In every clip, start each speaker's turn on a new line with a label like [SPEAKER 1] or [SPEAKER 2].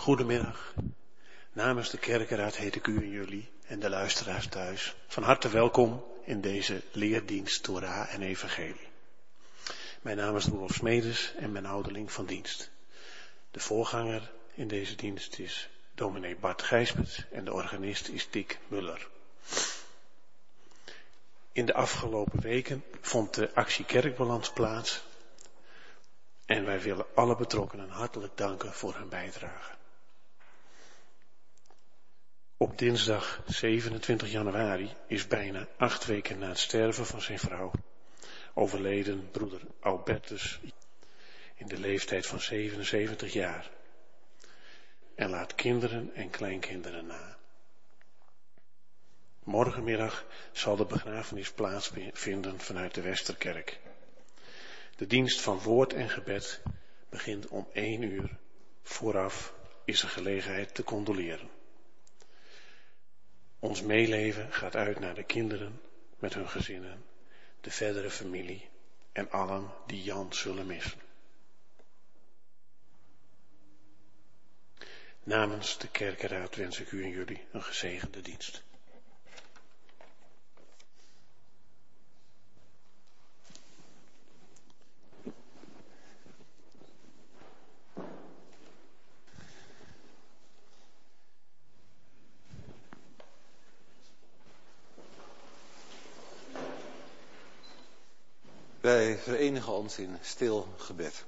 [SPEAKER 1] Goedemiddag. Namens de kerkenraad heet ik u en jullie en de luisteraars thuis van harte welkom in deze leerdienst Torah en Evangelie. Mijn naam is Roelof Smedes en ben ouderling van dienst. De voorganger in deze dienst is dominee Bart Gijsbert en de organist is Dick Muller. In de afgelopen weken vond de actie Kerkbalans plaats en wij willen alle betrokkenen hartelijk danken voor hun bijdrage. Op dinsdag 27 januari is bijna 8 weken na het sterven van zijn vrouw overleden broeder Albertus in de leeftijd van 77 jaar en laat kinderen en kleinkinderen na. Morgenmiddag zal de begrafenis plaatsvinden vanuit de Westerkerk. De dienst van woord en gebed begint om 1 uur. Vooraf is er gelegenheid te condoleren. Ons meeleven gaat uit naar de kinderen met hun gezinnen, de verdere familie en allen die Jan zullen missen. Namens de kerkenraad wens ik u en jullie een gezegende dienst.
[SPEAKER 2] Wij verenigen ons in stil gebed.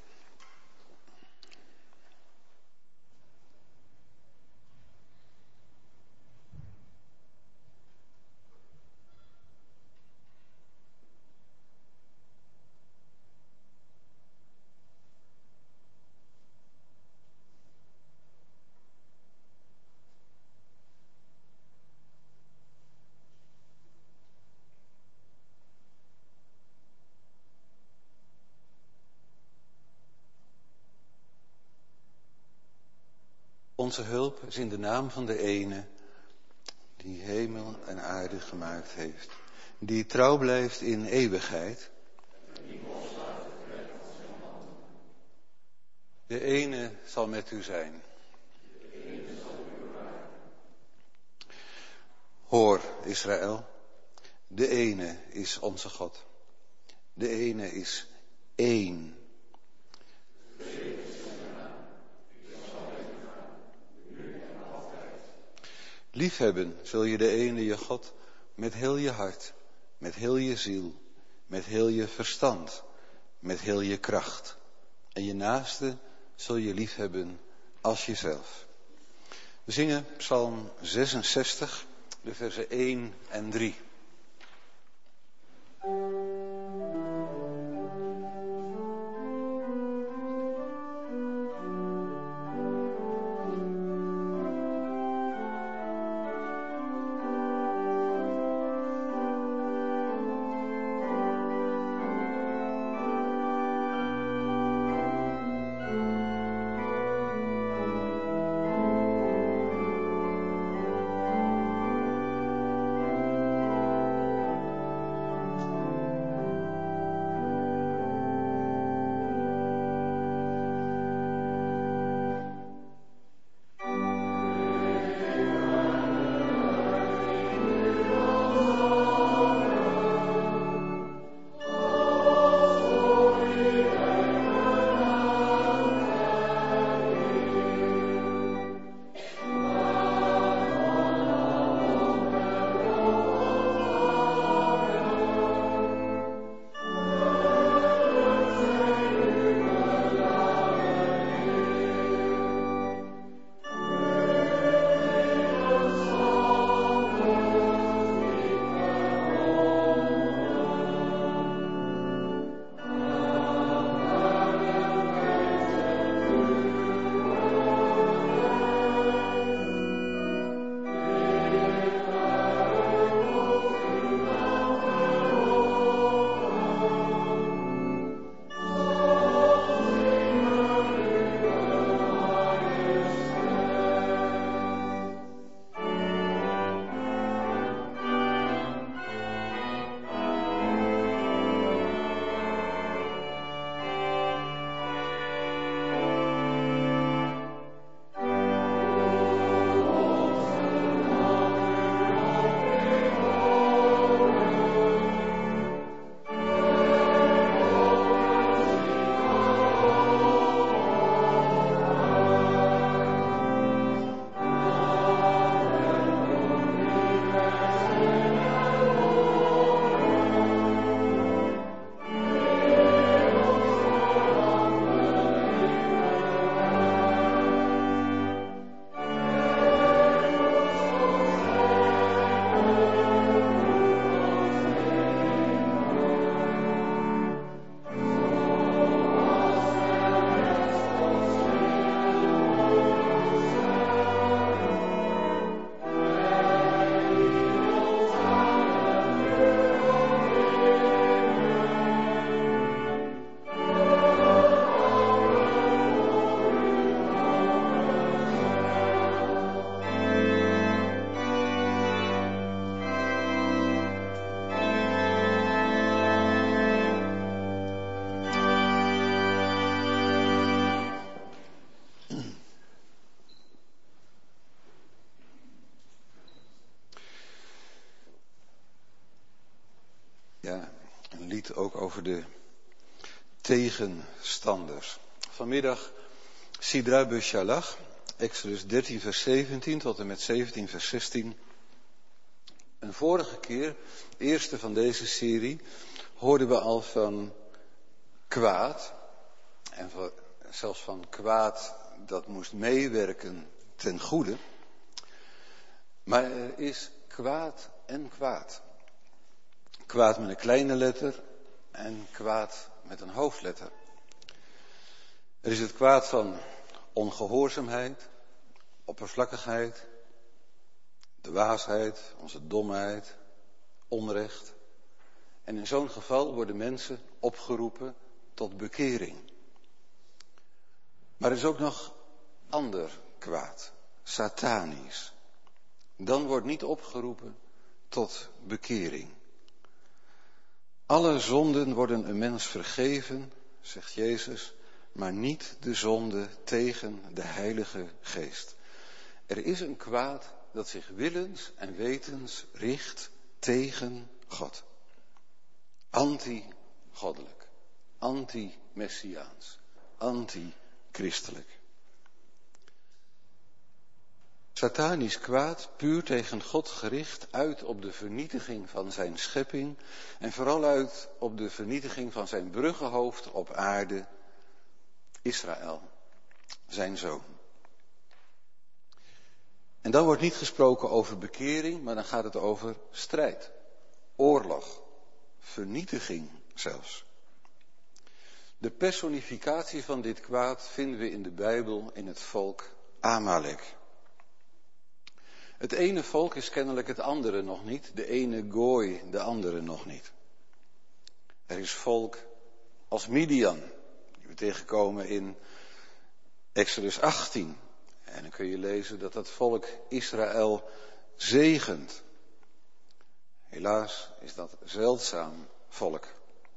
[SPEAKER 2] Onze hulp is in de naam van de ene die hemel en aarde gemaakt heeft, die trouw blijft in eeuwigheid. De ene zal met u zijn. Hoor, Israël, de ene is onze God. De ene is één. Liefhebben zul je de ene je God met heel je hart, met heel je ziel, met heel je verstand, met heel je kracht. En je naaste zul je liefhebben als jezelf. We zingen Psalm 66, de versen 1 en 3. Ja, een lied ook over de tegenstanders. Vanmiddag Sidra Beshalach, Exodus 13 vers 17 tot en met 17 vers 16. Een vorige keer, eerste van deze serie, hoorden we al van kwaad. En zelfs van kwaad dat moest meewerken ten goede. Maar er is kwaad en kwaad. Kwaad met een kleine letter en kwaad met een hoofdletter. Er is het kwaad van ongehoorzaamheid, oppervlakkigheid, de dwaasheid, onze domheid, onrecht. En in zo'n geval worden mensen opgeroepen tot bekering. Maar er is ook nog ander kwaad, satanisch. Dan wordt niet opgeroepen tot bekering. Alle zonden worden een mens vergeven, zegt Jezus, maar niet de zonde tegen de Heilige Geest. Er is een kwaad dat zich willens en wetens richt tegen God. Anti-goddelijk, anti-messiaans, anti-christelijk. Satanisch kwaad, puur tegen God gericht, uit op de vernietiging van zijn schepping en vooral uit op de vernietiging van zijn bruggenhoofd op aarde, Israël, zijn zoon. En dan wordt niet gesproken over bekering, maar dan gaat het over strijd, oorlog, vernietiging zelfs. De personificatie van dit kwaad vinden we in de Bijbel in het volk Amalek. Het ene volk is kennelijk het andere nog niet, de ene gooi, de andere nog niet. Er is volk als Midian, die we tegenkomen in Exodus 18. En dan kun je lezen dat het volk Israël zegent. Helaas is dat zeldzaam volk.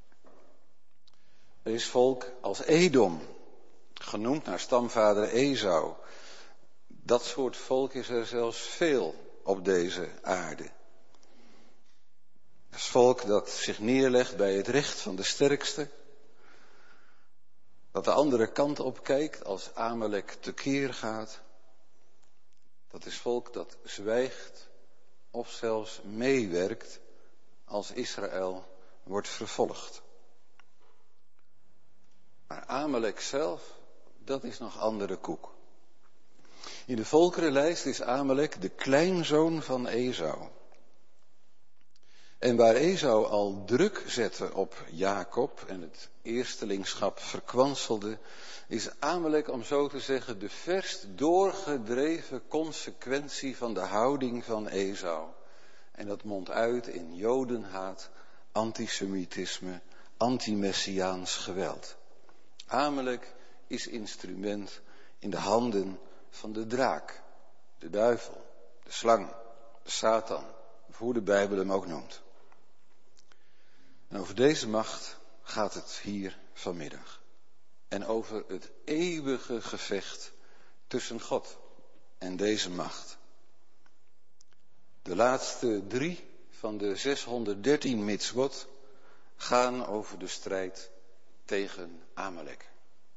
[SPEAKER 2] Er is volk als Edom, genoemd naar stamvader Esau. Dat soort volk is er zelfs veel op deze aarde. Het is volk dat zich neerlegt bij het recht van de sterkste. Dat de andere kant op kijkt als Amalek tekeer gaat. Dat is volk dat zwijgt of zelfs meewerkt als Israël wordt vervolgd. Maar Amalek zelf, dat is nog andere koek. In de volkerenlijst is Amalek de kleinzoon van Esau. En waar Esau al druk zette op Jacob en het eerstelingschap verkwanselde, is Amalek, om zo te zeggen, de verst doorgedreven consequentie van de houding van Esau. En dat mondt uit in jodenhaat, antisemitisme, anti-messiaans geweld. Amalek is instrument in de handen van de draak, de duivel, de slang, de Satan, of hoe de Bijbel hem ook noemt. En over deze macht gaat het hier vanmiddag. En over het eeuwige gevecht tussen God en deze macht. De laatste 3 van de 613 mitzvot gaan over de strijd tegen Amalek.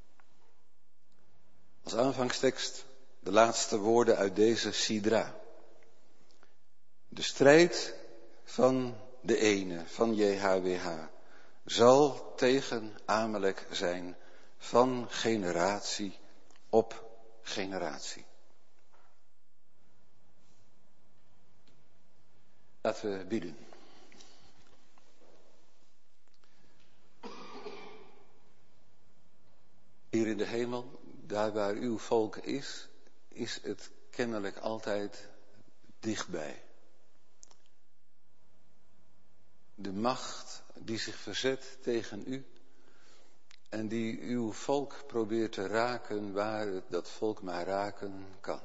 [SPEAKER 2] Als aanvangstekst de laatste woorden uit deze Sidra. De strijd van de ene, van JHWH, zal tegen Amalek zijn van generatie op generatie. Laten we bidden. Hier in de hemel, daar waar uw volk is het kennelijk altijd dichtbij. De macht die zich verzet tegen u en die uw volk probeert te raken waar het dat volk maar raken kan.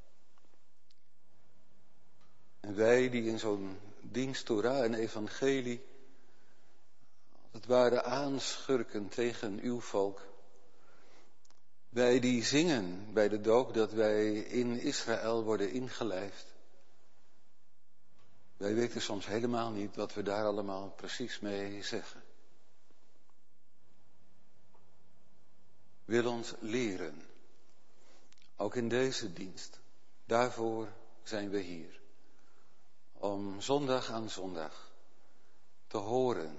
[SPEAKER 2] En wij die in zo'n dienst Torah en evangelie als het ware aanschurken tegen uw volk. Wij die zingen bij de doop dat wij in Israël worden ingelijfd. Wij weten soms helemaal niet wat we daar allemaal precies mee zeggen. Wil ons leren, ook in deze dienst. Daarvoor zijn we hier. Om zondag aan zondag te horen,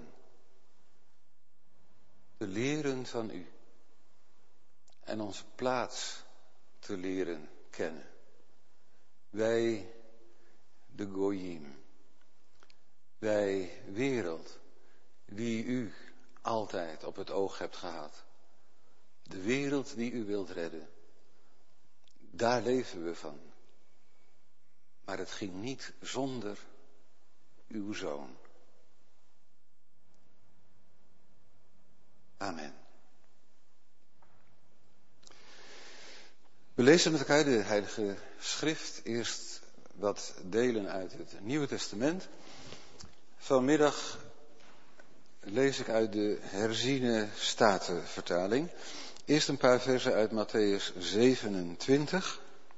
[SPEAKER 2] te leren van u. En onze plaats te leren kennen. Wij, de Goyim. Wij, wereld, die u altijd op het oog hebt gehad. De wereld die u wilt redden. Daar leven we van. Maar het ging niet zonder uw Zoon. Amen. We lezen met elkaar de Heilige Schrift. Eerst wat delen uit het Nieuwe Testament. Vanmiddag lees ik uit de herziene Statenvertaling. Eerst een paar versen uit Mattheüs 27.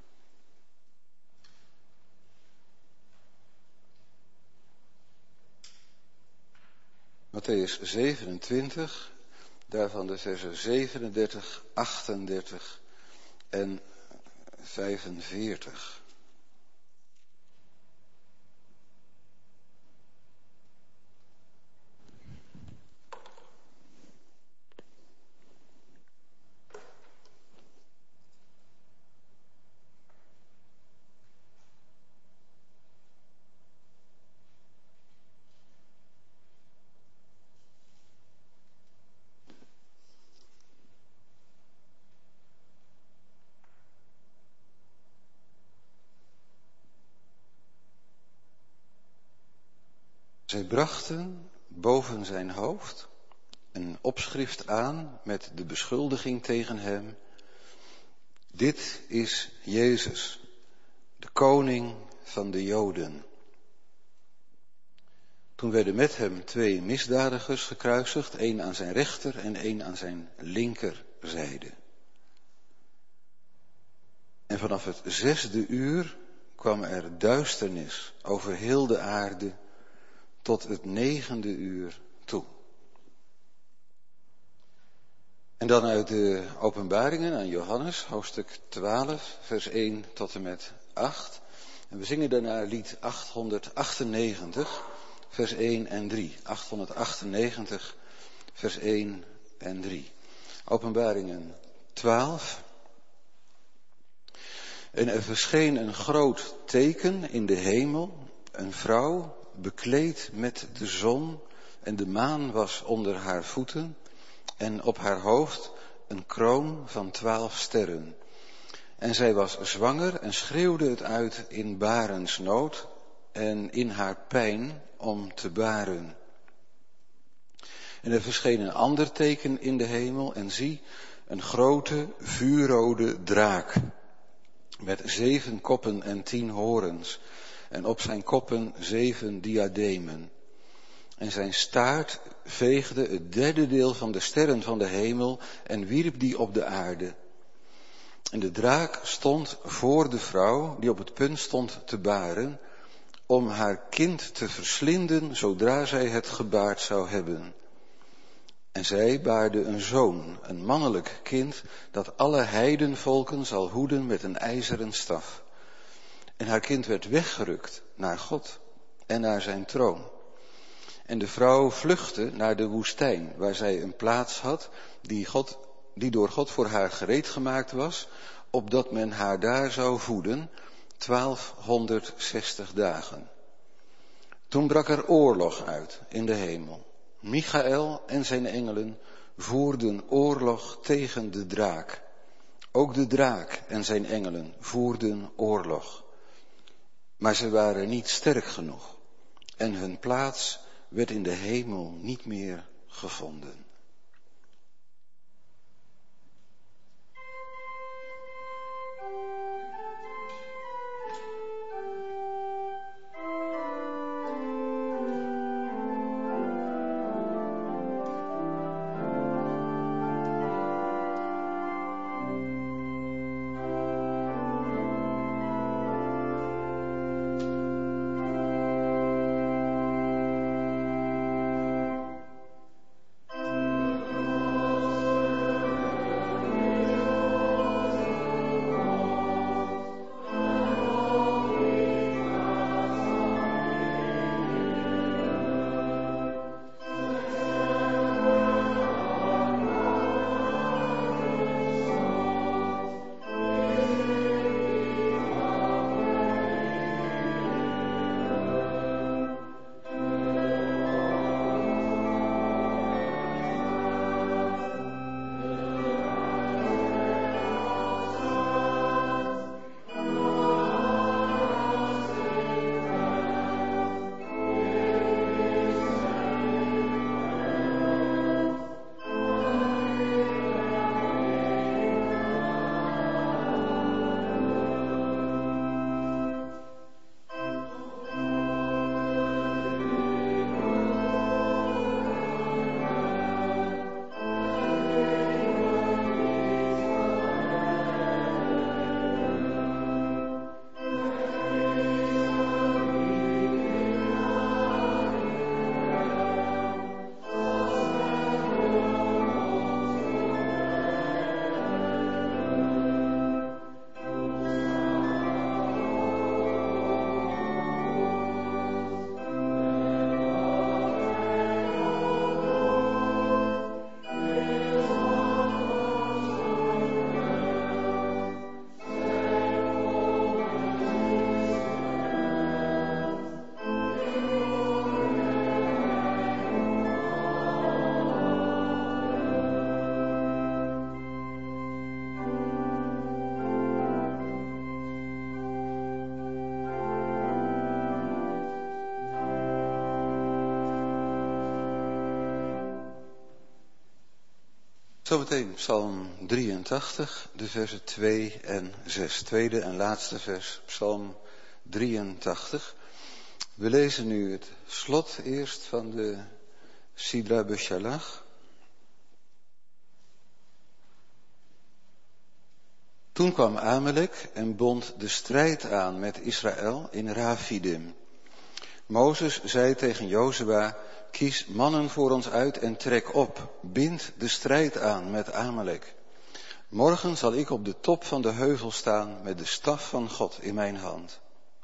[SPEAKER 2] Mattheüs 27, daarvan de versen 37, 38 en 45. Zij brachten boven zijn hoofd een opschrift aan met de beschuldiging tegen hem. Dit is Jezus, de koning van de Joden. Toen werden met hem 2 misdadigers gekruisigd, 1 aan zijn rechter en 1 aan zijn linkerzijde. En vanaf het 6e uur kwam er duisternis over heel de aarde tot het 9e uur toe. En dan uit de Openbaringen aan Johannes, hoofdstuk 12, vers 1 tot en met 8. En we zingen daarna lied 898, vers 1 en 3. 898, vers 1 en 3. Openbaringen 12. En er verscheen een groot teken in de hemel, een vrouw bekleed met de zon en de maan was onder haar voeten en op haar hoofd een kroon van 12 sterren. En zij was zwanger en schreeuwde het uit in barensnood en in haar pijn om te baren. En er verscheen een ander teken in de hemel en zie, een grote vuurrode draak met 7 koppen en 10 horens en op zijn koppen 7 diademen. En zijn staart veegde het 3e deel van de sterren van de hemel en wierp die op de aarde. En de draak stond voor de vrouw die op het punt stond te baren, om haar kind te verslinden zodra zij het gebaard zou hebben. En zij baarde een zoon, een mannelijk kind, dat alle heidenvolken zal hoeden met een ijzeren staf. En haar kind werd weggerukt naar God en naar zijn troon. En de vrouw vluchtte naar de woestijn, waar zij een plaats had die door God voor haar gereed gemaakt was, opdat men haar daar zou voeden 1260 dagen. Toen brak er oorlog uit in de hemel. Michaël en zijn engelen voerden oorlog tegen de draak. Ook de draak en zijn engelen voerden oorlog. Maar ze waren niet sterk genoeg en hun plaats werd in de hemel niet meer gevonden. Zometeen Psalm 83, de versen 2 en 6. Tweede en laatste vers, Psalm 83. We lezen nu het slot eerst van de Sidra Beshalach. Toen kwam Amalek en bond de strijd aan met Israël in Rafidim. Mozes zei tegen Jozua, kies mannen voor ons uit en trek op, bind de strijd aan met Amalek. Morgen zal ik op de top van de heuvel staan met de staf van God in mijn hand.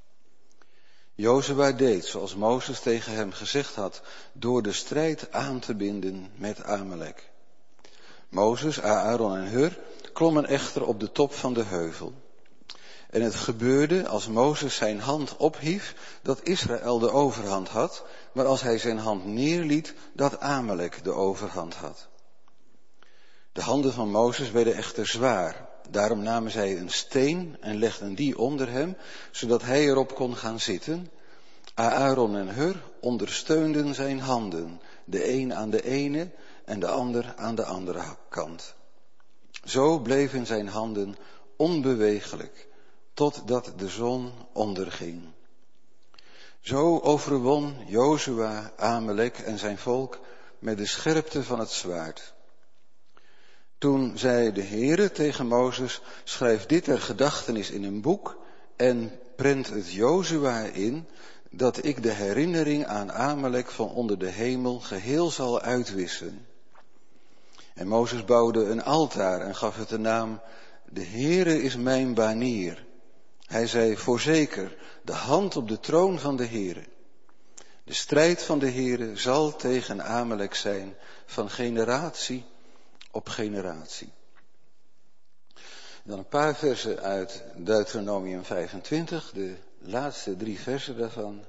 [SPEAKER 2] Jozua deed zoals Mozes tegen hem gezegd had, door de strijd aan te binden met Amalek. Mozes, Aaron en Hur klommen echter op de top van de heuvel. En het gebeurde als Mozes zijn hand ophief, dat Israël de overhand had, maar als hij zijn hand neerliet, dat Amalek de overhand had. De handen van Mozes werden echter zwaar. Daarom namen zij een steen en legden die onder hem, zodat hij erop kon gaan zitten. Aaron en Hur ondersteunden zijn handen, de een aan de ene en de ander aan de andere kant. Zo bleven zijn handen onbeweeglijk, totdat de zon onderging. Zo overwon Jozua Amalek en zijn volk met de scherpte van het zwaard. Toen zei de Heere tegen Mozes, schrijf dit ter gedachtenis in een boek en prent het Jozua in, dat ik de herinnering aan Amalek van onder de hemel geheel zal uitwissen. En Mozes bouwde een altaar en gaf het de naam, de Heere is mijn banier. Hij zei, voorzeker, de hand op de troon van de Heere. De strijd van de Heere zal tegen Amalek zijn, van generatie op generatie. Dan een paar versen uit Deuteronomium 25, de laatste 3 versen daarvan.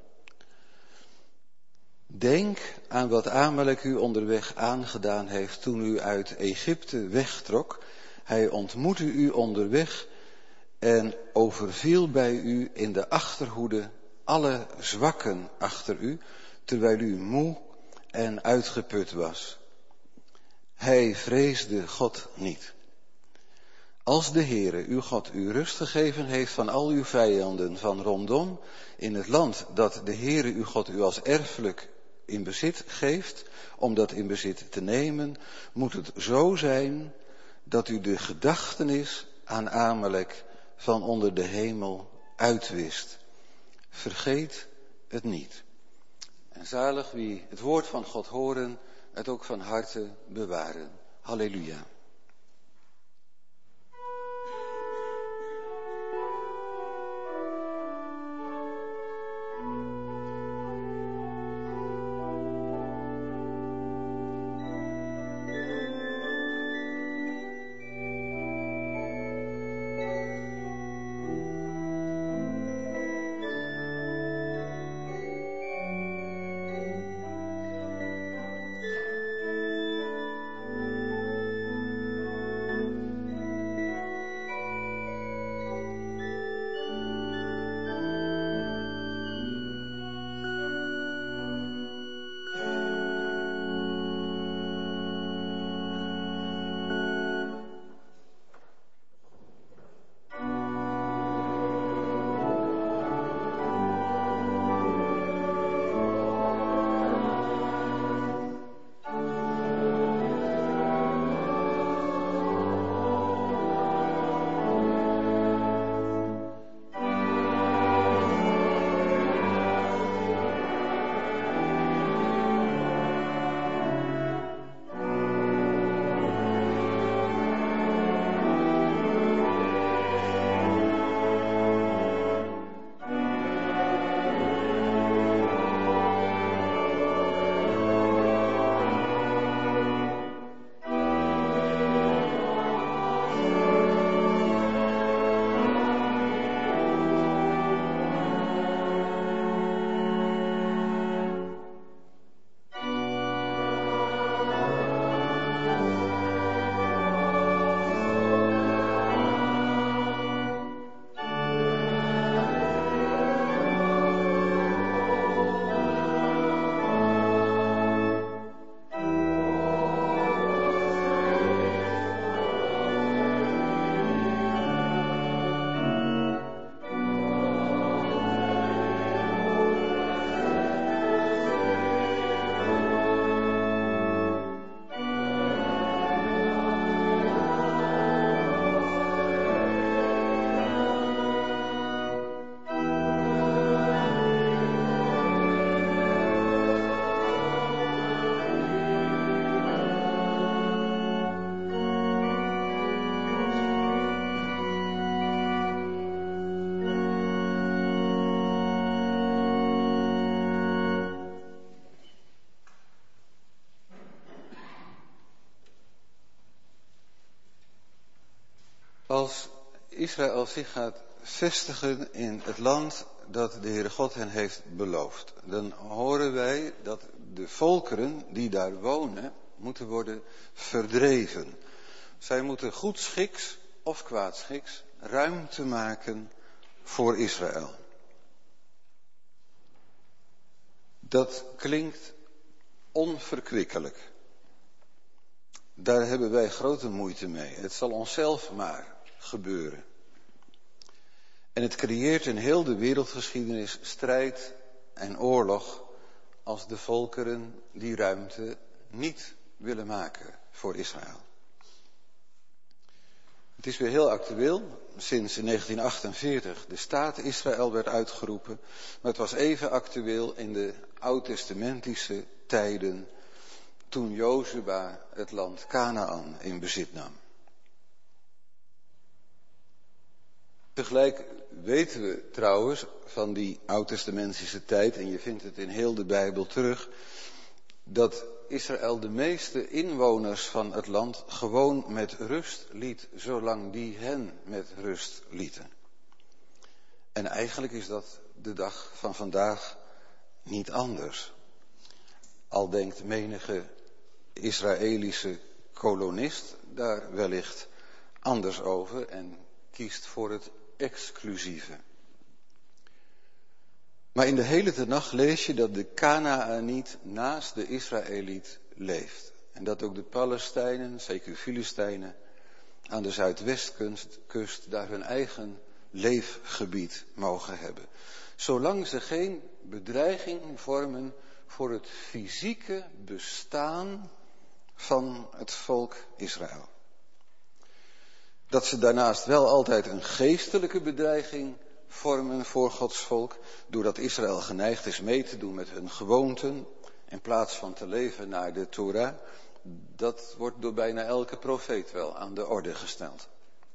[SPEAKER 2] Denk aan wat Amalek u onderweg aangedaan heeft toen u uit Egypte wegtrok. Hij ontmoette u onderweg en overviel bij u in de achterhoede alle zwakken achter u, terwijl u moe en uitgeput was. Hij vreesde God niet. Als de Heere, uw God, u rust gegeven heeft van al uw vijanden van rondom, in het land dat de Heere, uw God, u als erfelijk in bezit geeft, om dat in bezit te nemen, moet het zo zijn dat u de gedachtenis aan Amalek van onder de hemel uitwist. Vergeet het niet. En zalig wie het woord van God horen, het ook van harte bewaren. Halleluja. Als Israël zich gaat vestigen in het land dat de Heere God hen heeft beloofd, dan horen wij dat de volkeren die daar wonen moeten worden verdreven. Zij moeten goedschiks of kwaadschiks ruimte maken voor Israël. Dat klinkt onverkwikkelijk. Daar hebben wij grote moeite mee. Het zal onszelf maar gebeuren. En het creëert in heel de wereldgeschiedenis strijd en oorlog als de volkeren die ruimte niet willen maken voor Israël. Het is weer heel actueel, sinds in 1948 de staat Israël werd uitgeroepen, maar het was even actueel in de oud-testamentische tijden toen Jozua het land Kanaan in bezit nam. Tegelijk weten we trouwens van die oud-testamentische tijd, en je vindt het in heel de Bijbel terug, dat Israël de meeste inwoners van het land gewoon met rust liet, zolang die hen met rust lieten. En eigenlijk is dat de dag van vandaag niet anders. Al denkt menige Israëlische kolonist daar wellicht anders over en kiest voor het exclusieve. Maar in de hele Tenach lees je dat de Kanaaniet naast de Israëliet leeft. En dat ook de Palestijnen, zeker Filistijnen, aan de zuidwestkust daar hun eigen leefgebied mogen hebben. Zolang ze geen bedreiging vormen voor het fysieke bestaan van het volk Israël. Dat ze daarnaast wel altijd een geestelijke bedreiging vormen voor Gods volk, doordat Israël geneigd is mee te doen met hun gewoonten, in plaats van te leven naar de Torah, dat wordt door bijna elke profeet wel aan de orde gesteld.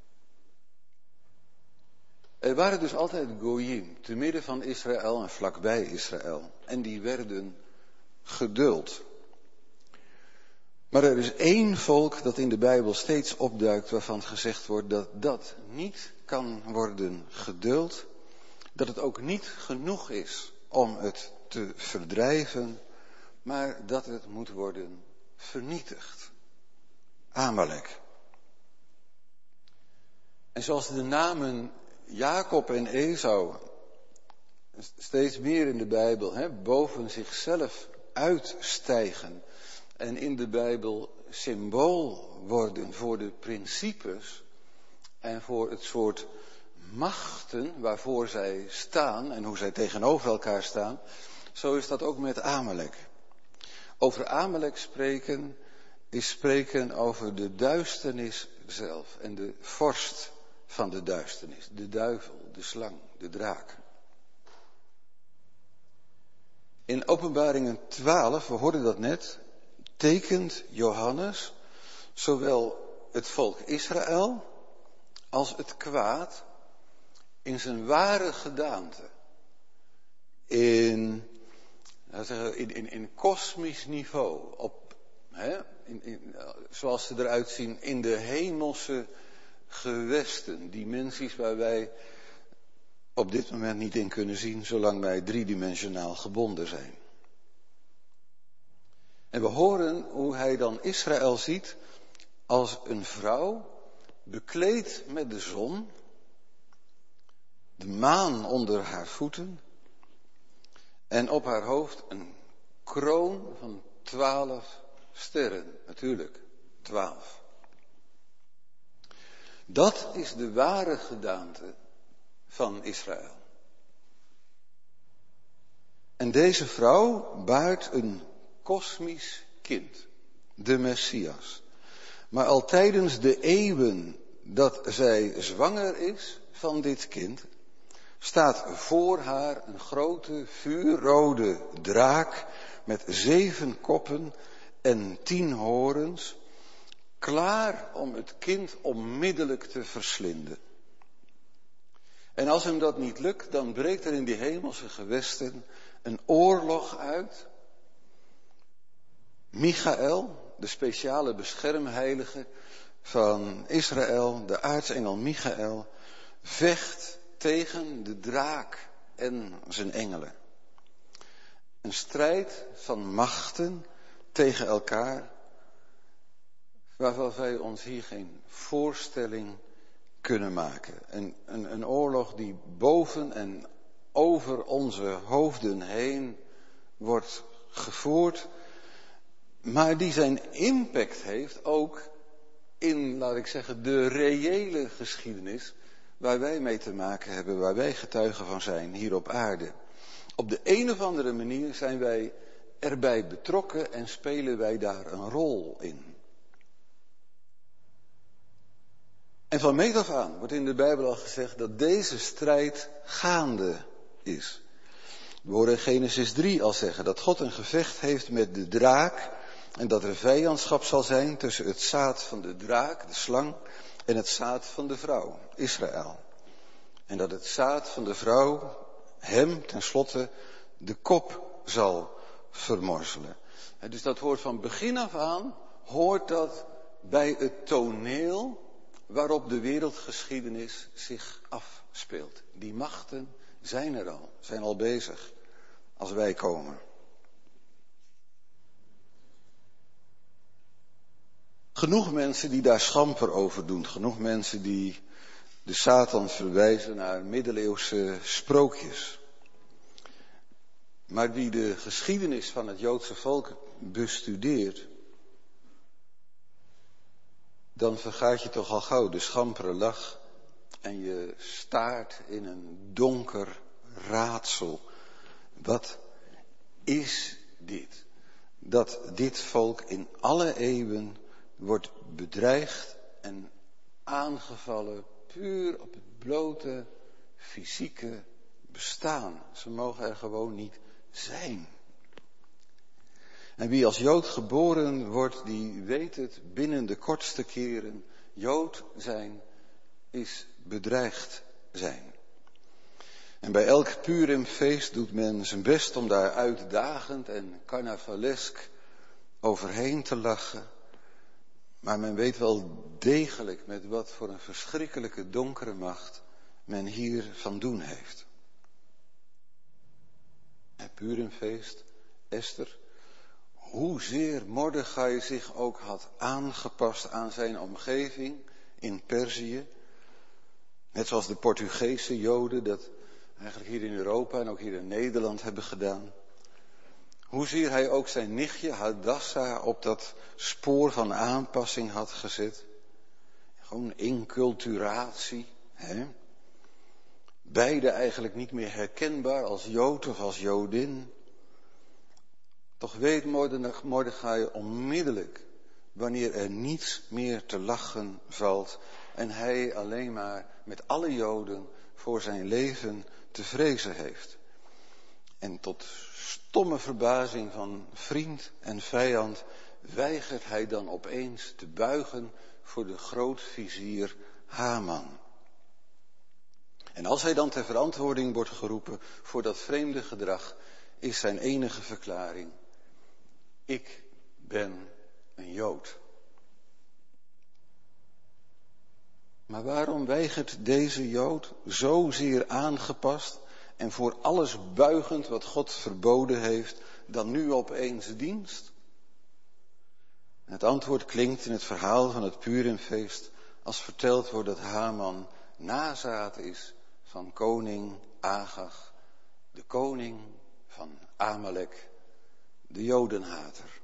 [SPEAKER 2] Er waren dus altijd goyim, te midden van Israël en vlakbij Israël, en die werden geduld. Maar er is één volk dat in de Bijbel steeds opduikt, waarvan gezegd wordt dat dat niet kan worden geduld, dat het ook niet genoeg is om het te verdrijven, maar dat het moet worden vernietigd. Amalek. En zoals de namen Jacob en Esau steeds meer in de Bijbel boven zichzelf uitstijgen en in de Bijbel symbool worden voor de principes en voor het soort machten waarvoor zij staan en hoe zij tegenover elkaar staan, zo is dat ook met Amalek. Over Amalek spreken is spreken over de duisternis zelf en de vorst van de duisternis, de duivel, de slang, de draak. In Openbaringen 12, we hoorden dat net, tekent Johannes zowel het volk Israël als het kwaad in zijn ware gedaante. In kosmisch niveau, zoals ze eruit zien in de hemelse gewesten, dimensies waar wij op dit moment niet in kunnen zien, zolang wij driedimensionaal gebonden zijn. En we horen hoe hij dan Israël ziet als een vrouw, bekleed met de zon, de maan onder haar voeten en op haar hoofd een kroon van 12 sterren, natuurlijk 12. Dat is de ware gedaante van Israël. En deze vrouw baart een kosmisch kind, de Messias. Maar al tijdens de eeuwen dat zij zwanger is van dit kind, staat voor haar een grote vuurrode draak met 7 koppen en 10 horens, klaar om het kind onmiddellijk te verslinden. En als hem dat niet lukt, dan breekt er in die hemelse gewesten een oorlog uit. Michaël, de speciale beschermheilige, van Israël, de aartsengel Michael, vecht tegen de draak en zijn engelen. Een strijd van machten tegen elkaar, waarvan wij ons hier geen voorstelling kunnen maken. Een oorlog die boven en over onze hoofden heen wordt gevoerd, maar die zijn impact heeft ook in, laat ik zeggen, de reële geschiedenis waar wij mee te maken hebben, waar wij getuigen van zijn hier op aarde. Op de een of andere manier zijn wij erbij betrokken en spelen wij daar een rol in. En van meet af aan wordt in de Bijbel al gezegd dat deze strijd gaande is. We horen in Genesis 3 al zeggen dat God een gevecht heeft met de draak en dat er vijandschap zal zijn tussen het zaad van de draak, de slang, en het zaad van de vrouw, Israël. En dat het zaad van de vrouw hem tenslotte de kop zal vermorzelen. Dus dat hoort van begin af aan, hoort dat bij het toneel waarop de wereldgeschiedenis zich afspeelt. Die machten zijn er al, zijn al bezig als wij komen. Genoeg mensen die daar schamper over doen, genoeg mensen die de Satan verwijzen naar middeleeuwse sprookjes. Maar wie de geschiedenis van het Joodse volk bestudeert, dan vergaat je toch al gauw de schampere lach en je staart in een donker raadsel. Wat is dit? Dat dit volk in alle eeuwen wordt bedreigd en aangevallen puur op het blote fysieke bestaan. Ze mogen er gewoon niet zijn. En wie als Jood geboren wordt, die weet het binnen de kortste keren. Jood zijn is bedreigd zijn. En bij elk Purimfeest doet men zijn best om daar uitdagend en carnavalesk overheen te lachen. Maar men weet wel degelijk met wat voor een verschrikkelijke donkere macht men hier van doen heeft. Het Purimfeest, Esther, hoezeer Mordechai zich ook had aangepast aan zijn omgeving in Perzië. Net zoals de Portugese Joden dat eigenlijk hier in Europa en ook hier in Nederland hebben gedaan. Hoezeer hij ook zijn nichtje Hadassa op dat spoor van aanpassing had gezet. Gewoon inculturatie. Beide eigenlijk niet meer herkenbaar als Jood of als Jodin. Toch weet Mordechai onmiddellijk wanneer er niets meer te lachen valt en hij alleen maar met alle Joden voor zijn leven te vrezen heeft. En tot stomme verbazing van vriend en vijand weigert hij dan opeens te buigen voor de grootvizier Haman. En als hij dan ter verantwoording wordt geroepen voor dat vreemde gedrag, is zijn enige verklaring: ik ben een Jood. Maar waarom weigert deze Jood, zozeer aangepast en voor alles buigend wat God verboden heeft, dan nu opeens dienst? En het antwoord klinkt in het verhaal van het Purimfeest als verteld wordt dat Haman nazaat is van koning Agag, de koning van Amalek, de Jodenhater.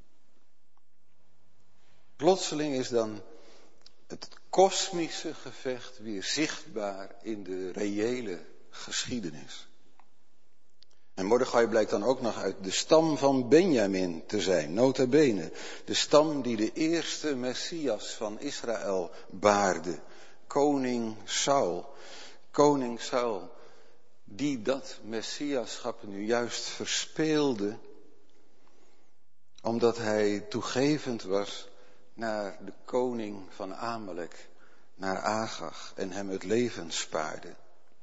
[SPEAKER 2] Plotseling is dan het kosmische gevecht weer zichtbaar in de reële geschiedenis. En Mordechai blijkt dan ook nog uit de stam van Benjamin te zijn, nota bene. De stam die de eerste Messias van Israël baarde, koning Saul. Koning Saul, die dat Messiaschap nu juist verspeelde, omdat hij toegevend was naar de koning van Amalek, naar Agag, en hem het leven spaarde.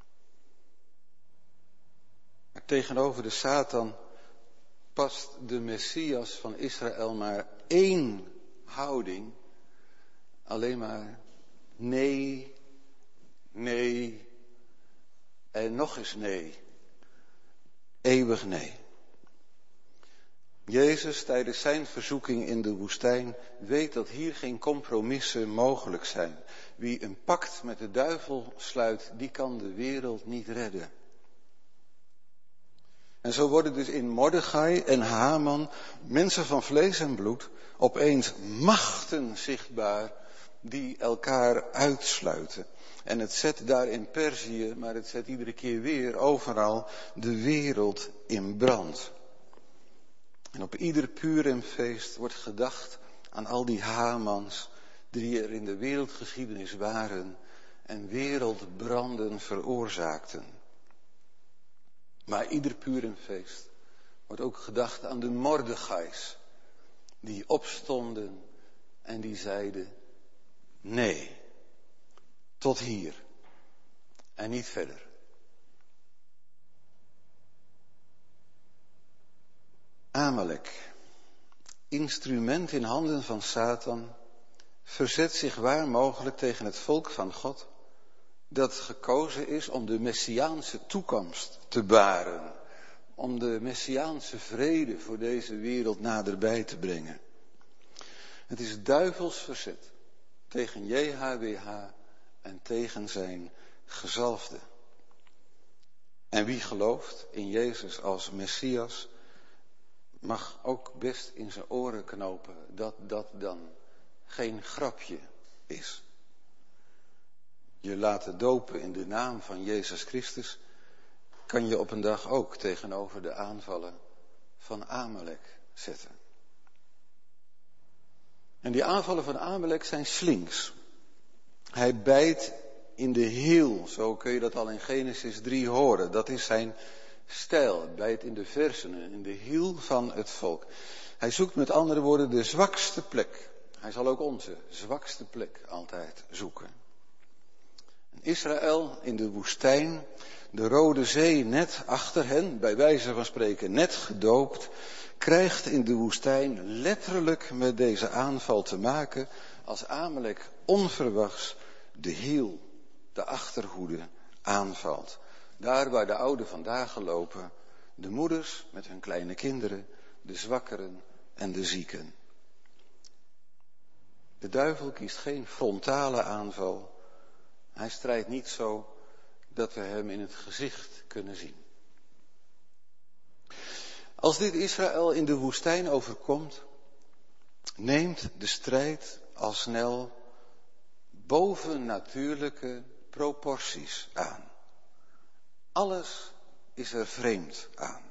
[SPEAKER 2] Maar tegenover de Satan past de Messias van Israël maar één houding alleen maar nee, nee en nog eens nee. Eeuwig nee. Jezus tijdens zijn verzoeking in de woestijn weet dat hier geen compromissen mogelijk zijn. Wie een pact met de duivel sluit, die kan de wereld niet redden. En zo worden dus in Mordechai en Haman, mensen van vlees en bloed, opeens machten zichtbaar die elkaar uitsluiten. En het zet daar in Perzië, maar het zet iedere keer weer overal de wereld in brand. En op ieder Purimfeest wordt gedacht aan al die Hamans die er in de wereldgeschiedenis waren en wereldbranden veroorzaakten. Maar ieder Purimfeest wordt ook gedacht aan de Mordechais die opstonden en die zeiden nee, tot hier en niet verder. Amalek, instrument in handen van Satan, verzet zich waar mogelijk tegen het volk van God dat gekozen is om de messiaanse toekomst te baren, om de messiaanse vrede voor deze wereld naderbij te brengen. Het is duivels verzet tegen JHWH en tegen zijn gezalfde. En wie gelooft in Jezus als Messias, mag ook best in zijn oren knopen dat dat dan geen grapje is. Je laten dopen in de naam van Jezus Christus kan je op een dag ook tegenover de aanvallen van Amalek zetten. En die aanvallen van Amalek zijn slinks. Hij bijt in de hiel, zo kun je dat al in Genesis 3 horen. Dat is zijn stijl, hij bijt in de versenen, in de hiel van het volk. Hij zoekt met andere woorden de zwakste plek. Hij zal ook onze zwakste plek altijd zoeken. Israël in de woestijn, de Rode Zee net achter hen, bij wijze van spreken net gedoopt, krijgt in de woestijn letterlijk met deze aanval te maken als Amalek onverwachts de hiel, de achterhoede aanvalt. Daar waar de ouden vandaag lopen, de moeders met hun kleine kinderen, de zwakkeren en de zieken. De duivel kiest geen frontale aanval. Hij strijdt niet zo dat we hem in het gezicht kunnen zien. Als dit Israël in de woestijn overkomt, neemt de strijd al snel bovennatuurlijke proporties aan. Alles is er vreemd aan.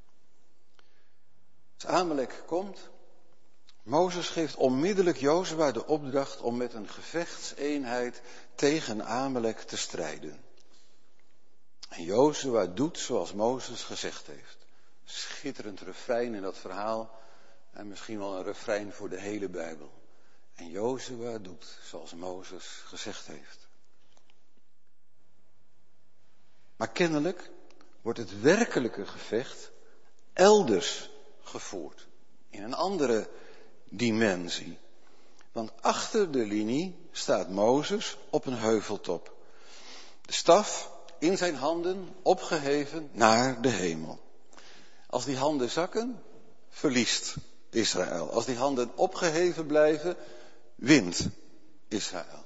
[SPEAKER 2] Als Amalek komt, Mozes geeft onmiddellijk Jozua de opdracht om met een gevechtseenheid tegen Amalek te strijden. En Jozua doet zoals Mozes gezegd heeft. Schitterend refrein in dat verhaal en misschien wel een refrein voor de hele Bijbel. En Jozua doet zoals Mozes gezegd heeft. Maar kennelijk wordt het werkelijke gevecht elders gevoerd. In een andere dimensie. Want achter de linie staat Mozes op een heuveltop. De staf in zijn handen opgeheven naar de hemel. Als die handen zakken, verliest Israël. Als die handen opgeheven blijven, wint Israël.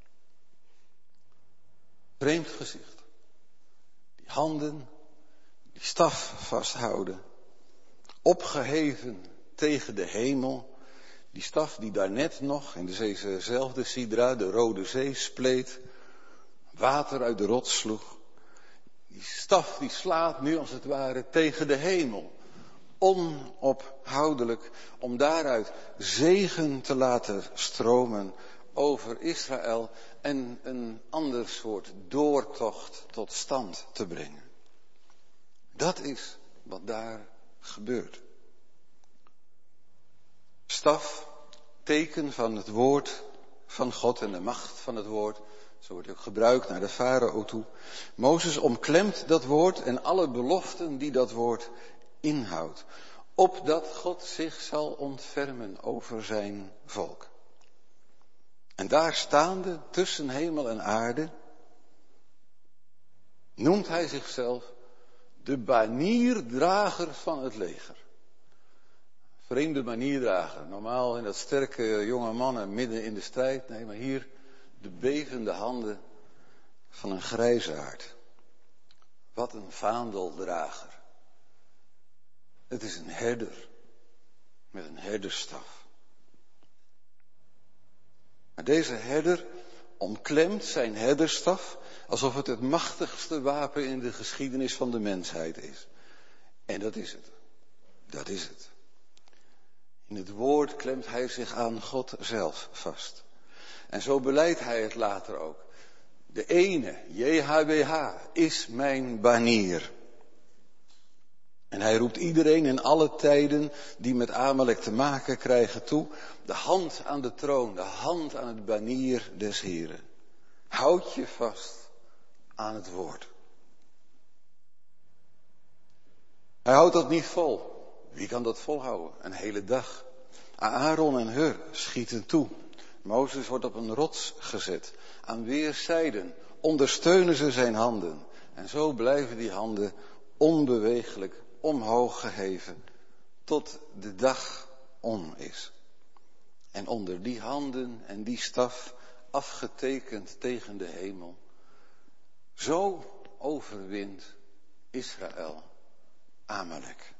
[SPEAKER 2] Vreemd gezicht. Die handen, die staf vasthouden. Opgeheven tegen de hemel. Die staf die daarnet nog in dezezelfde Sidra, de Rode Zee, spleet. Water uit de rots sloeg. Die staf die slaat nu als het ware tegen de hemel. Onophoudelijk om daaruit zegen te laten stromen over Israël en een ander soort doortocht tot stand te brengen. Dat is wat daar gebeurt. Staf, teken van het woord van God en de macht van het woord. Zo wordt ook gebruikt naar de farao toe. Mozes omklemt dat woord en alle beloften die dat woord inhoudt. Opdat God zich zal ontfermen over zijn volk. En daar staande, tussen hemel en aarde, noemt hij zichzelf de banierdrager van het leger. Vreemde banierdrager. Normaal in dat sterke jonge mannen midden in de strijd. Nee, maar hier de bevende handen van een grijsaard. Wat een vaandeldrager. Het is een herder met een herderstaf. Maar deze herder omklemt zijn herderstaf alsof het het machtigste wapen in de geschiedenis van de mensheid is. En dat is het. Dat is het. In het woord klemt hij zich aan God zelf vast. En zo beleidt hij het later ook. De ene, JHWH, is mijn banier. En hij roept iedereen in alle tijden die met Amalek te maken krijgen toe, de hand aan de troon, de hand aan het banier des Heren. Houd je vast aan het woord. Hij houdt dat niet vol. Wie kan dat volhouden? Een hele dag. Aaron en Hur schieten toe. Mozes wordt op een rots gezet. Aan weerszijden ondersteunen ze zijn handen. En zo blijven die handen onbeweeglijk omhoog geheven tot de dag om is. En onder die handen en die staf, afgetekend tegen de hemel, zo overwint Israël Amalek.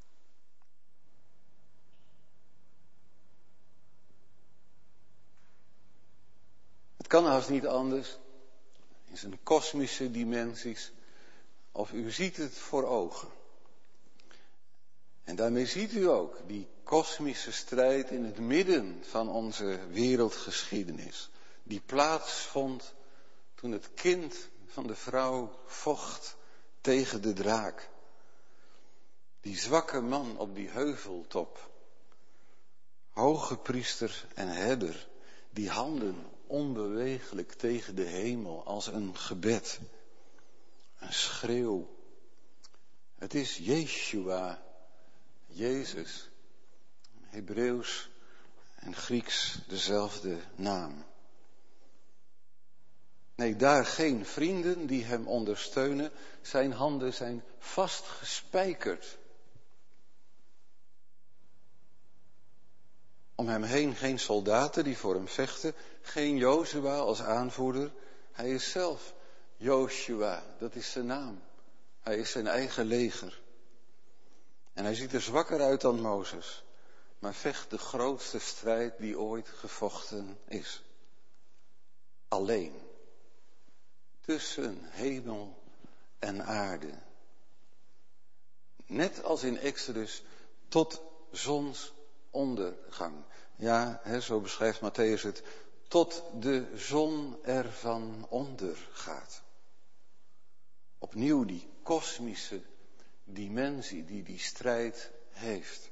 [SPEAKER 2] Het kan haast niet anders, in zijn kosmische dimensies, of u ziet het voor ogen. En daarmee ziet u ook die kosmische strijd in het midden van onze wereldgeschiedenis, die plaatsvond toen het kind van de vrouw vocht tegen de draak. Die zwakke man op die heuveltop, hoge priester en herder, die handen onbeweeglijk tegen de hemel als een gebed, een schreeuw. Het is Yeshua, Jezus, Hebreeuws en Grieks dezelfde naam. Nee, daar geen vrienden die hem ondersteunen, zijn handen zijn vastgespijkerd. Om hem heen geen soldaten die voor hem vechten, geen Jozua als aanvoerder. Hij is zelf Joshua, dat is zijn naam. Hij is zijn eigen leger. En hij ziet er zwakker uit dan Mozes, maar vecht de grootste strijd die ooit gevochten is. Alleen. Tussen hemel en aarde. Net als in Exodus tot zonsondergang. Ja, zo beschrijft Matthäus het. Tot de zon ervan ondergaat. Opnieuw die kosmische dimensie die strijd heeft.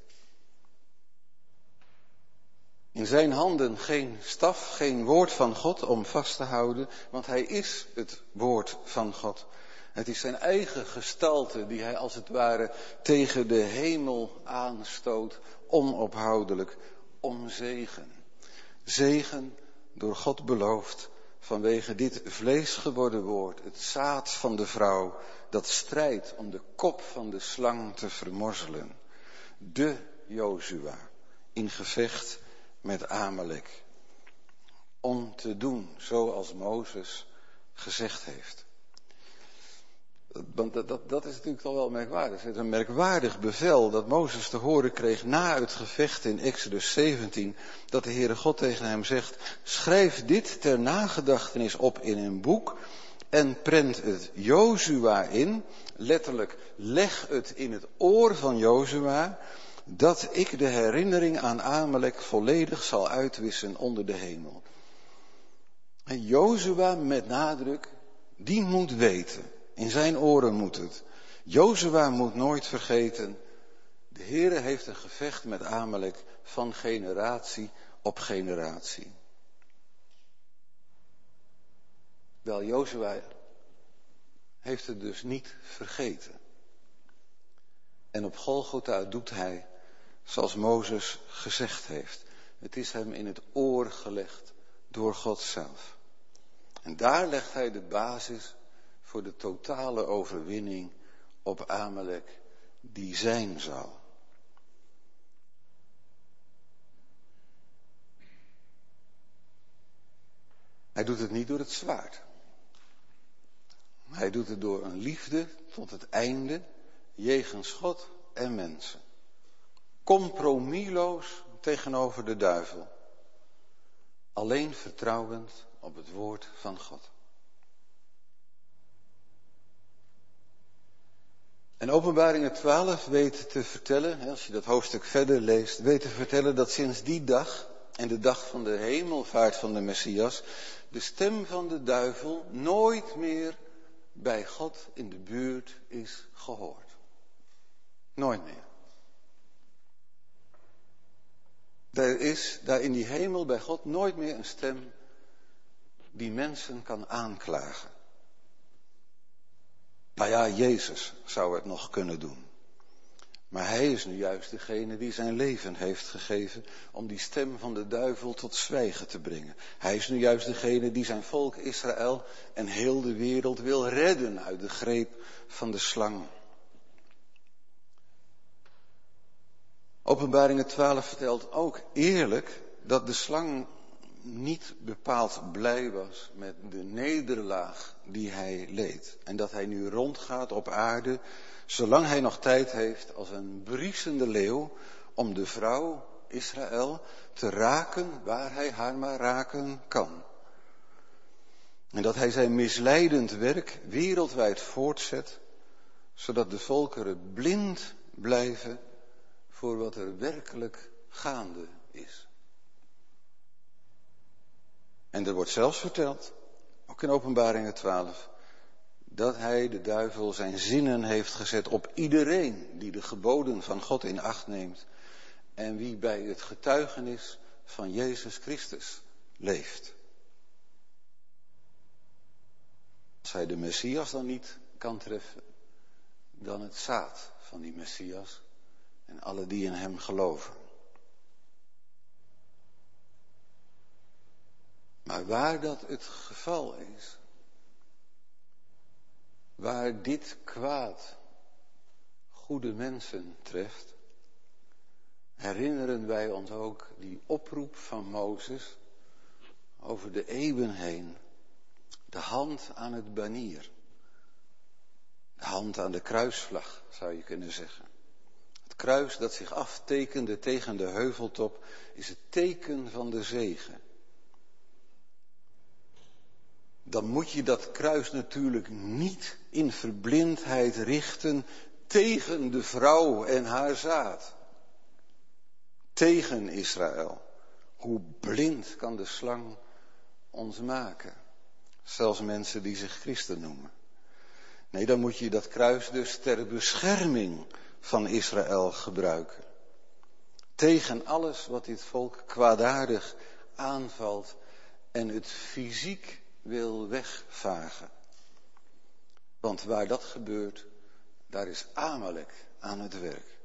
[SPEAKER 2] In zijn handen geen staf, geen woord van God om vast te houden, want hij is het woord van God. Het is zijn eigen gestalte die hij als het ware tegen de hemel aanstoot, onophoudelijk, om zegen. Zegen door God beloofd vanwege dit vlees geworden woord, het zaad van de vrouw, dat strijdt om de kop van de slang te vermorzelen. De Jozua in gevecht met Amalek. Om te doen zoals Mozes gezegd heeft. Want dat is natuurlijk toch wel merkwaardig. Het is een merkwaardig bevel dat Mozes te horen kreeg na het gevecht in Exodus 17. Dat de Heere God tegen hem zegt, schrijf dit ter nagedachtenis op in een boek en prent het Jozua in. Letterlijk, leg het in het oor van Jozua, dat ik de herinnering aan Amalek volledig zal uitwissen onder de hemel. En Jozua met nadruk, die moet weten. In zijn oren moet het. Jozua moet nooit vergeten. De Heere heeft een gevecht met Amalek van generatie op generatie. Wel, Jozua heeft het dus niet vergeten. En op Golgotha doet hij zoals Mozes gezegd heeft. Het is hem in het oor gelegd door God zelf. En daar legt hij de basis voor de totale overwinning op Amalek die zijn zal. Hij doet het niet door het zwaard. Hij doet het door een liefde tot het einde, jegens God en mensen. Compromisloos tegenover de duivel. Alleen vertrouwend op het woord van God. En Openbaringen 12 weet te vertellen, als je dat hoofdstuk verder leest, weet te vertellen dat sinds die dag en de dag van de hemelvaart van de Messias, de stem van de duivel nooit meer bij God in de buurt is gehoord. Nooit meer. Er is daar in die hemel bij God nooit meer een stem die mensen kan aanklagen. Nou ja, Jezus zou het nog kunnen doen. Maar hij is nu juist degene die zijn leven heeft gegeven om die stem van de duivel tot zwijgen te brengen. Hij is nu juist degene die zijn volk Israël en heel de wereld wil redden uit de greep van de slang. Openbaringen 12 vertelt ook eerlijk dat de slang niet bepaald blij was met de nederlaag die hij leed. En dat hij nu rondgaat op aarde, zolang hij nog tijd heeft, als een briesende leeuw, om de vrouw Israël te raken waar hij haar maar raken kan. En dat hij zijn misleidend werk wereldwijd voortzet, zodat de volkeren blind blijven voor wat er werkelijk gaande is. En er wordt zelfs verteld, ook in Openbaringen 12, dat hij, de duivel, zijn zinnen heeft gezet op iedereen die de geboden van God in acht neemt en wie bij het getuigenis van Jezus Christus leeft. Als hij de Messias dan niet kan treffen, dan het zaad van die Messias en alle die in hem geloven. Maar waar dat het geval is, waar dit kwaad goede mensen treft, herinneren wij ons ook die oproep van Mozes over de eeuwen heen. De hand aan het banier. De hand aan de kruisvlag, zou je kunnen zeggen. Het kruis dat zich aftekende tegen de heuveltop is het teken van de zegen. Dan moet je dat kruis natuurlijk niet in verblindheid richten tegen de vrouw en haar zaad. Tegen Israël. Hoe blind kan de slang ons maken? Zelfs mensen die zich christen noemen. Nee, dan moet je dat kruis dus ter bescherming van Israël gebruiken. Tegen alles wat dit volk kwaadaardig aanvalt en het fysiek wil wegvagen. Want waar dat gebeurt, daar is Amalek aan het werk.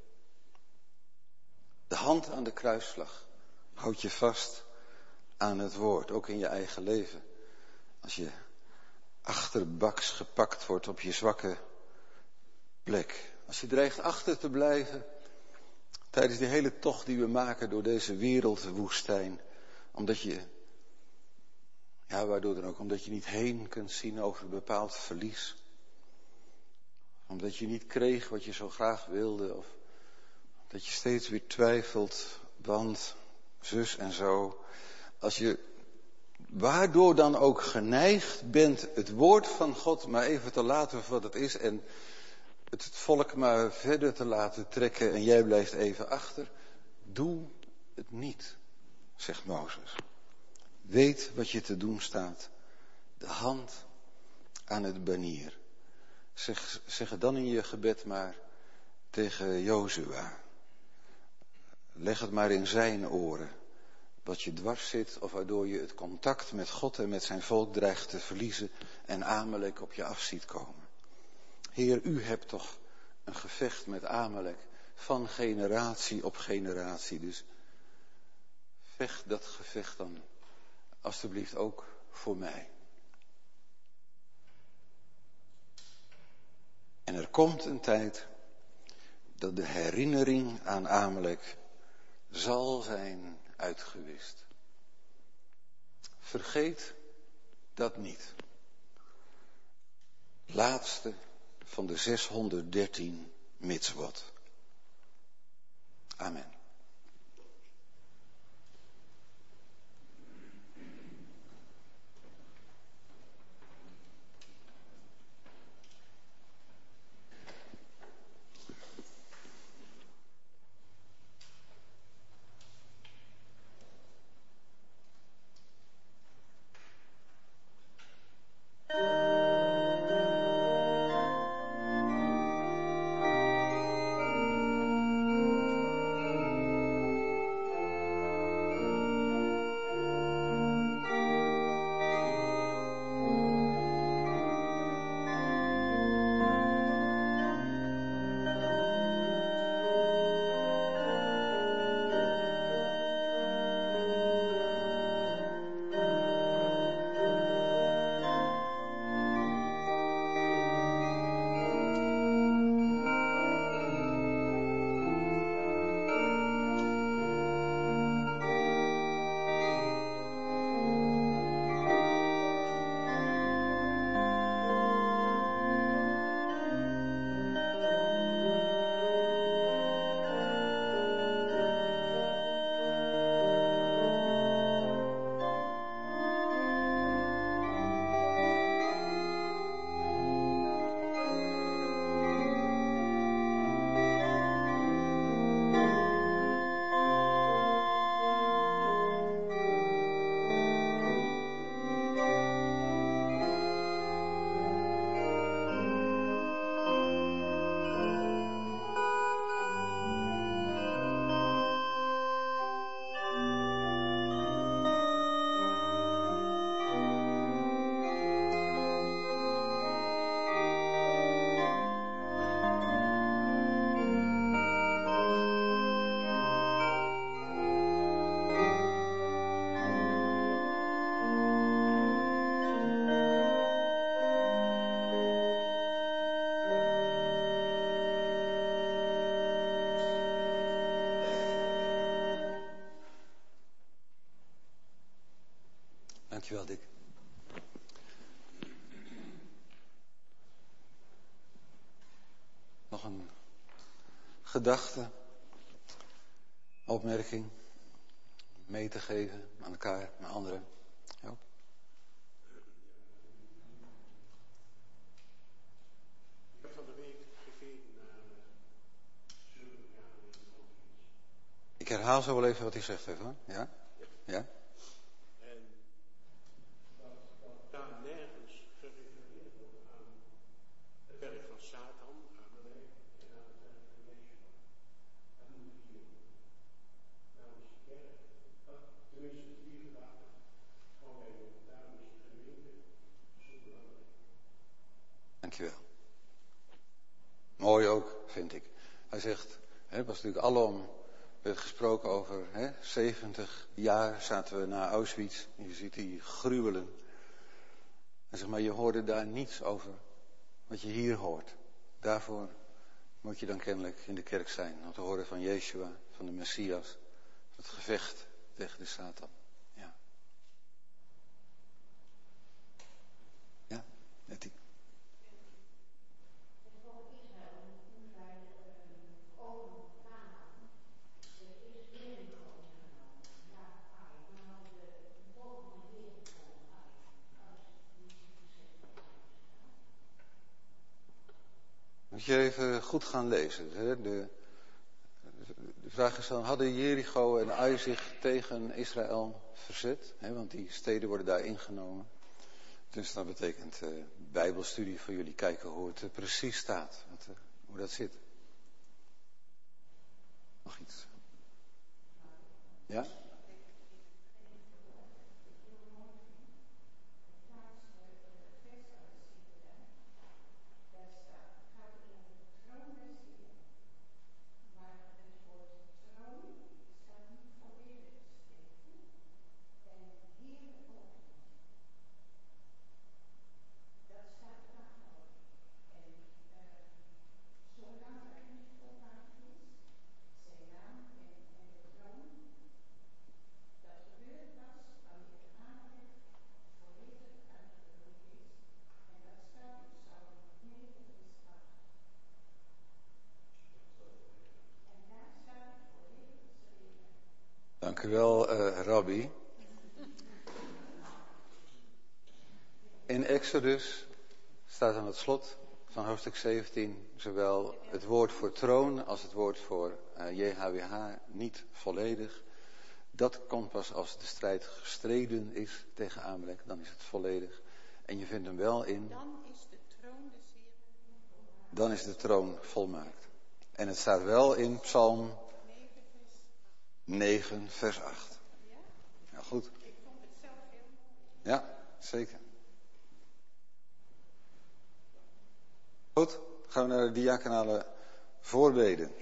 [SPEAKER 2] De hand aan de kruisvlag. Houd je vast aan het woord, ook in je eigen leven. Als je achterbaks gepakt wordt op je zwakke plek. Als je dreigt achter te blijven tijdens die hele tocht die we maken door deze wereldwoestijn. Omdat je, ja waardoor dan ook, omdat je niet heen kunt zien over een bepaald verlies. Omdat je niet kreeg wat je zo graag wilde. Of dat je steeds weer twijfelt, want zus en zo. Als je waardoor dan ook geneigd bent het woord van God maar even te laten voor wat het is en het volk maar verder te laten trekken en jij blijft even achter. Doe het niet, zegt Mozes. Weet wat je te doen staat. De hand aan het banier. Zeg het dan in je gebed maar tegen Jozua. Leg het maar in zijn oren. Wat je dwars zit of waardoor je het contact met God en met zijn volk dreigt te verliezen en Amalek op je af ziet komen. Heer, u hebt toch een gevecht met Amalek van generatie op generatie. Dus vecht dat gevecht dan alstublieft ook voor mij. En er komt een tijd dat de herinnering aan Amalek zal zijn uitgewist. Vergeet dat niet. Laatste van de 613 mitzvot. Amen. Dankjewel, Dick. Nog een gedachte, opmerking, mee te geven aan elkaar, aan anderen. Ja.
[SPEAKER 1] Ik heb van de week gekeken naar
[SPEAKER 2] Ik herhaal zo wel even wat hij zegt even, hoor. Ja? Ja?
[SPEAKER 1] En dat daar nergens gerefereerd wordt aan het werk van Satan, aan Amalek en aan het werk van Yeshua. Dat moet ik hier namens de kerk, tenminste die gedachte, van wij namens de gemeente, zo belangrijk.
[SPEAKER 2] Dankjewel. Mooi ook, vind ik. Hij zegt, het was natuurlijk alom, werd gesproken over 70 jaar zaten we na Auschwitz. Je ziet die gruwelen. Hij zegt, maar je hoorde daar niets over wat je hier hoort. Daarvoor moet je dan kennelijk in de kerk zijn. Om te horen van Yeshua, van de Messias. Het gevecht tegen de Satan. Ja. Ja, Nettie. Moet je even goed gaan lezen. Hè? De vraag is dan, hadden Jericho en Ai zich tegen Israël verzet? Hè? Want die steden worden daar ingenomen. Dus dat betekent bijbelstudie voor jullie kijken hoe het precies staat. Hoe dat zit. Nog iets? Ja? Dank u wel, Rabbi. In Exodus staat aan het slot van hoofdstuk 17 zowel het woord voor troon als het woord voor JHWH niet volledig. Dat komt pas als de strijd gestreden is tegen Amalek, dan is het volledig. En je vindt hem wel in. Dan is de troon volmaakt. En het staat wel in Psalm 9, vers 8. Ja, goed. Ja, zeker. Goed, gaan we naar de diaconale voorbeden.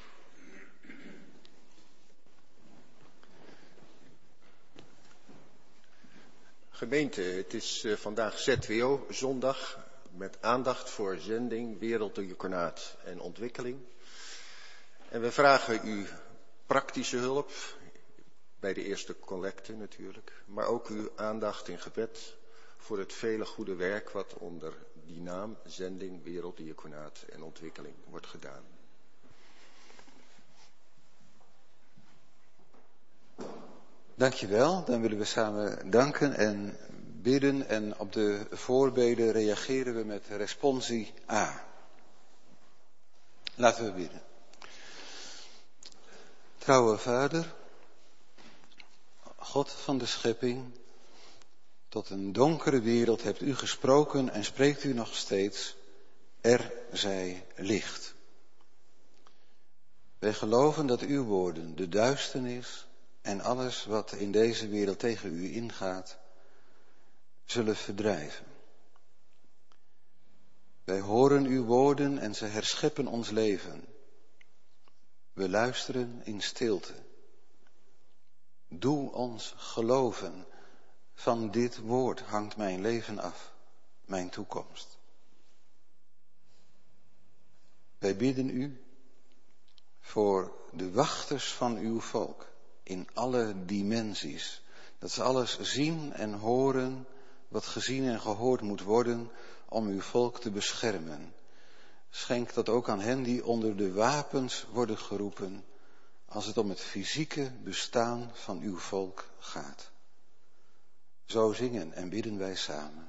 [SPEAKER 3] Gemeente, het is vandaag ZWO, zondag, met aandacht voor zending, werelddiaconaat en ontwikkeling. En we vragen u praktische hulp, bij de eerste collecte natuurlijk, maar ook uw aandacht in gebed voor het vele goede werk wat onder die naam zending, werelddiaconaat en ontwikkeling wordt gedaan.
[SPEAKER 2] Dankjewel, dan willen we samen danken en bidden en op de voorbeden reageren we met responsie A. Laten we bidden. Trouwe Vader, God van de schepping, tot een donkere wereld hebt u gesproken en spreekt u nog steeds, er zij licht. Wij geloven dat uw woorden, de duisternis en alles wat in deze wereld tegen u ingaat, zullen verdrijven. Wij horen uw woorden en ze herscheppen ons leven. We luisteren in stilte. Doe ons geloven. Van dit woord hangt mijn leven af, mijn toekomst. Wij bidden u voor de wachters van uw volk in alle dimensies. Dat ze alles zien en horen wat gezien en gehoord moet worden om uw volk te beschermen. Schenk dat ook aan hen die onder de wapens worden geroepen als het om het fysieke bestaan van uw volk gaat. Zo zingen en bidden wij samen.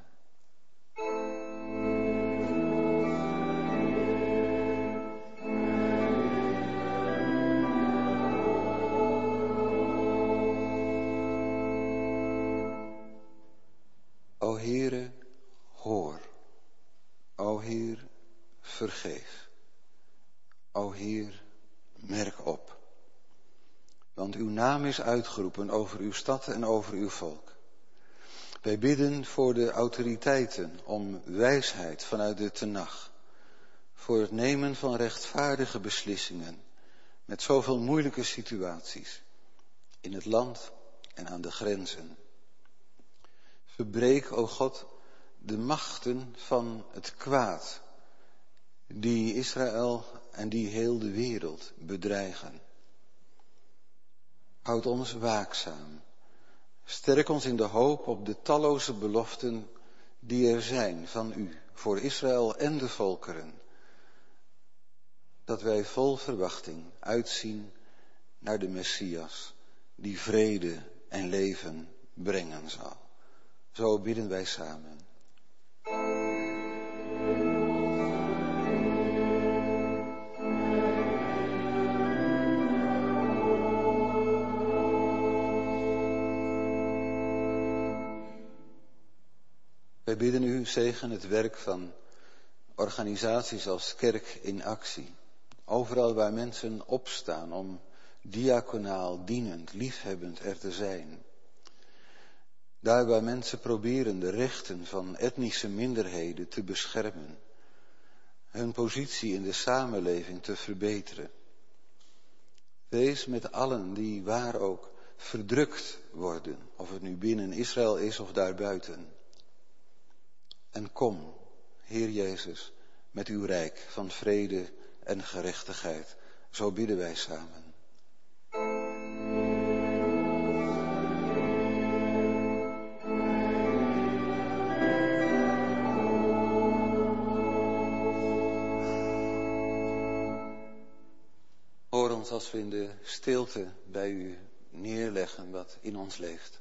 [SPEAKER 2] O Heere, hoor. O Heer, vergeef. O Heer, merk op. Want uw naam is uitgeroepen over uw stad en over uw volk. Wij bidden voor de autoriteiten om wijsheid vanuit de Tenach. Voor het nemen van rechtvaardige beslissingen met zoveel moeilijke situaties in het land en aan de grenzen. Verbreek, o God, de machten van het kwaad die Israël en die heel de wereld bedreigen. Houd ons waakzaam. Sterk ons in de hoop op de talloze beloften die er zijn van u voor Israël en de volkeren. Dat wij vol verwachting uitzien naar de Messias die vrede en leven brengen zal. Zo bidden wij samen. Wij bidden u, zegen het werk van organisaties als Kerk in Actie. Overal waar mensen opstaan om diaconaal, dienend, liefhebbend er te zijn. Daar waar mensen proberen de rechten van etnische minderheden te beschermen. Hun positie in de samenleving te verbeteren. Wees met allen die waar ook verdrukt worden. Of het nu binnen Israël is of daarbuiten. En kom, Heer Jezus, met uw rijk van vrede en gerechtigheid. Zo bidden wij samen. Hoor ons als we in de stilte bij u neerleggen wat in ons leeft.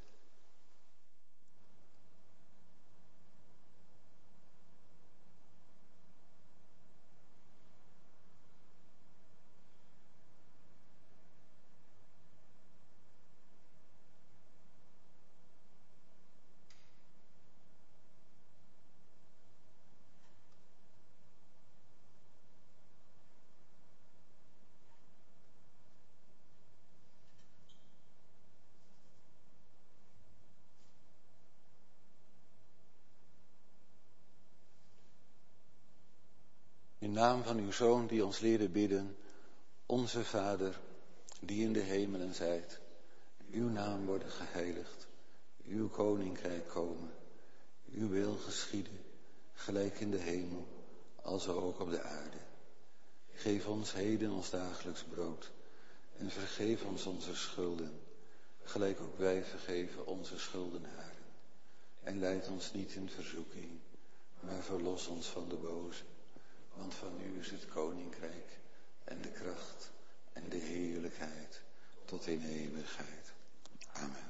[SPEAKER 2] In naam van uw Zoon die ons leerde bidden, onze Vader, die in de hemelen zijt, uw naam worden geheiligd, uw koninkrijk komen, uw wil geschieden, gelijk in de hemel, als ook op de aarde. Geef ons heden ons dagelijks brood en vergeef ons onze schulden, gelijk ook wij vergeven onze schuldenaren. En leid ons niet in verzoeking, maar verlos ons van de boze. Want van u is het koninkrijk en de kracht en de heerlijkheid tot in eeuwigheid. Amen.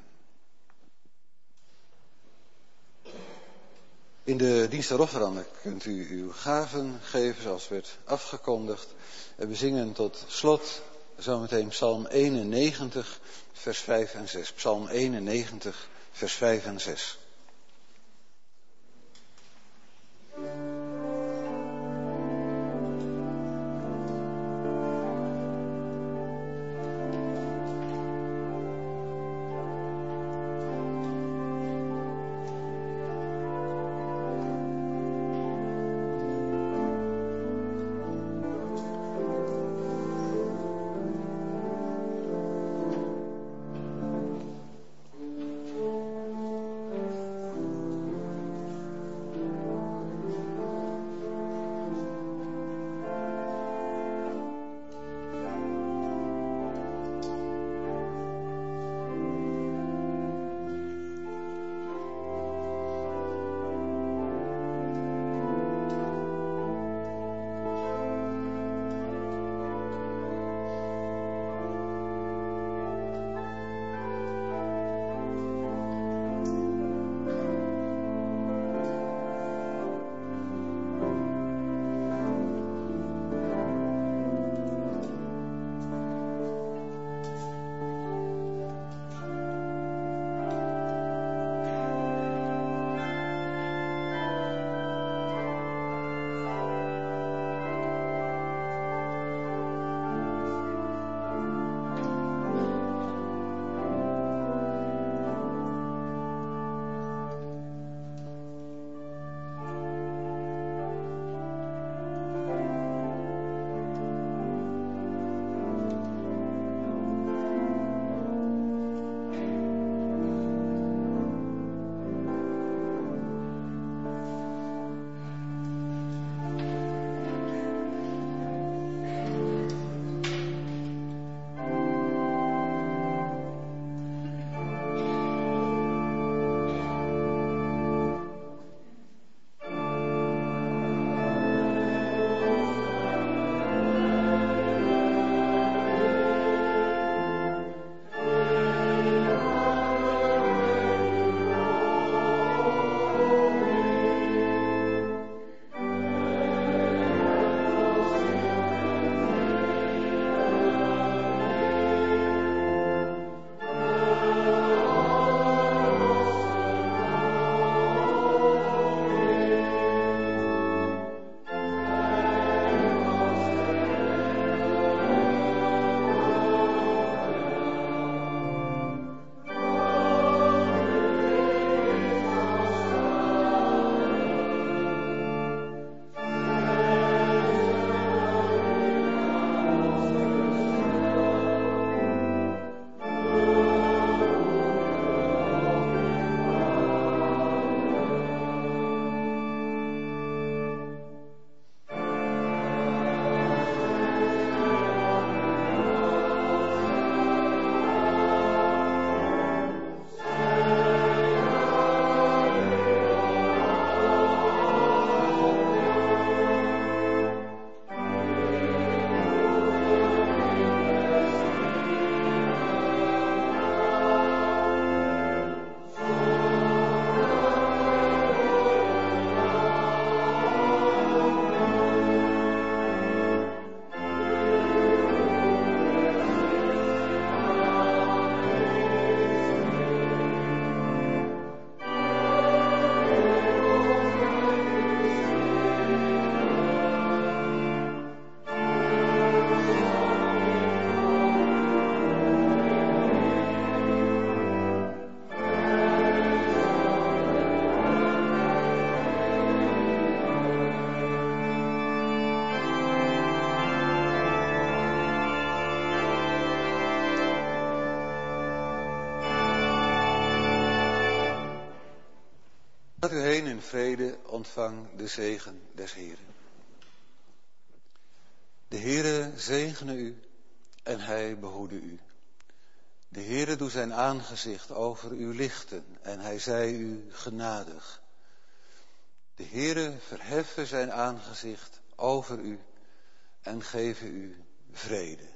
[SPEAKER 2] In de dienst der offeranden kunt u uw gaven geven zoals werd afgekondigd. En we zingen tot slot zometeen Psalm 91 vers 5 en 6. Psalm 91 vers 5 en 6. Gaat u heen in vrede, ontvang de zegen des Heeren. De Heere zegene u en hij behoede u. De Heere doe zijn aangezicht over u lichten en hij zij u genadig. De Heere verheffe zijn aangezicht over u en geven u vrede.